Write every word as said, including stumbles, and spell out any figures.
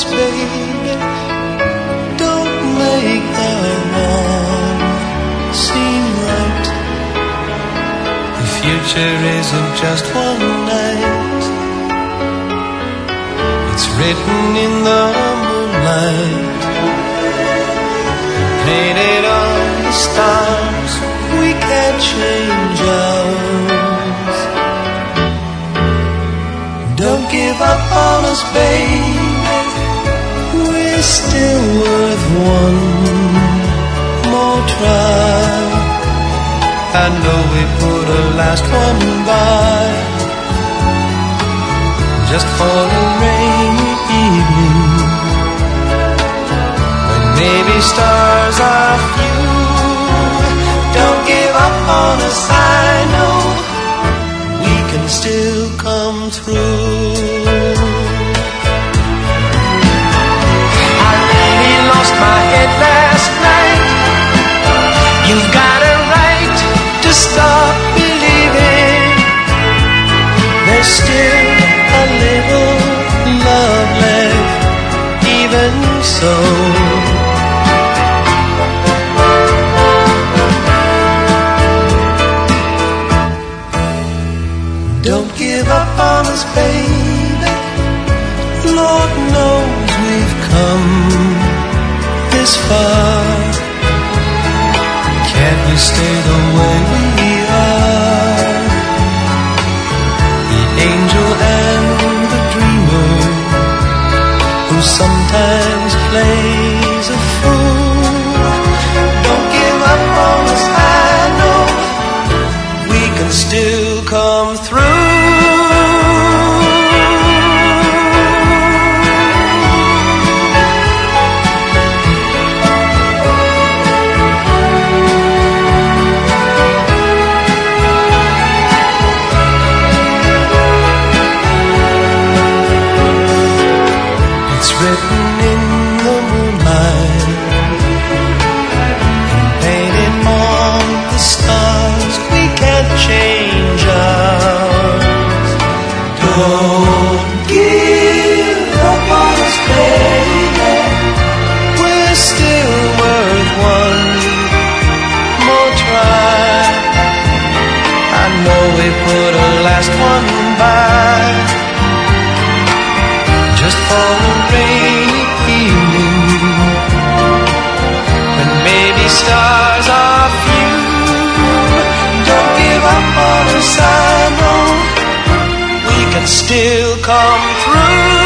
baby. Don't make the wrong seem right. The future isn't just one night. It's written in the moonlight, painted on the stars. We can't change ours. Don't give up on us, baby. We're still worth one more try. I know we put a last one by, just for a rainy evening, when maybe stars are few. Don't give up on us, I know we can still come through. I really lost my head last night. You've got a right to stop believing. There's still a little love left, even so. Don't give up on us, baby. Lord knows we've come this far. Can't we stay the way we are? The angel and the dreamer, who sometimes plays a fool. Don't give up on us, I know we can still come through. It's written in the moonlight, painted on the stars. We can't change ours. Don't give up on us, baby. We're still worth one more try. I know we put a last one by, just for a rainy evening, when maybe stars are few. Don't give up on us, I know we can still come through.